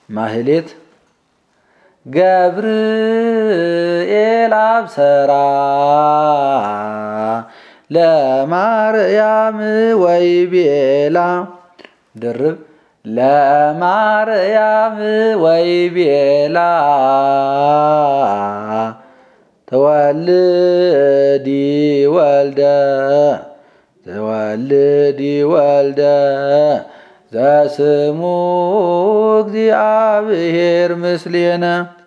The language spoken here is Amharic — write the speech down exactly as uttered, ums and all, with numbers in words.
ማህሌት ገብርኤል አብሰራ ለማርያም ወይቤላ ድርብ ለማርያም ወይቤላ ተወልዲ ወልደ ተወልዲ ወልደ ዘስሙ እግዚአብሔር ምስሌነ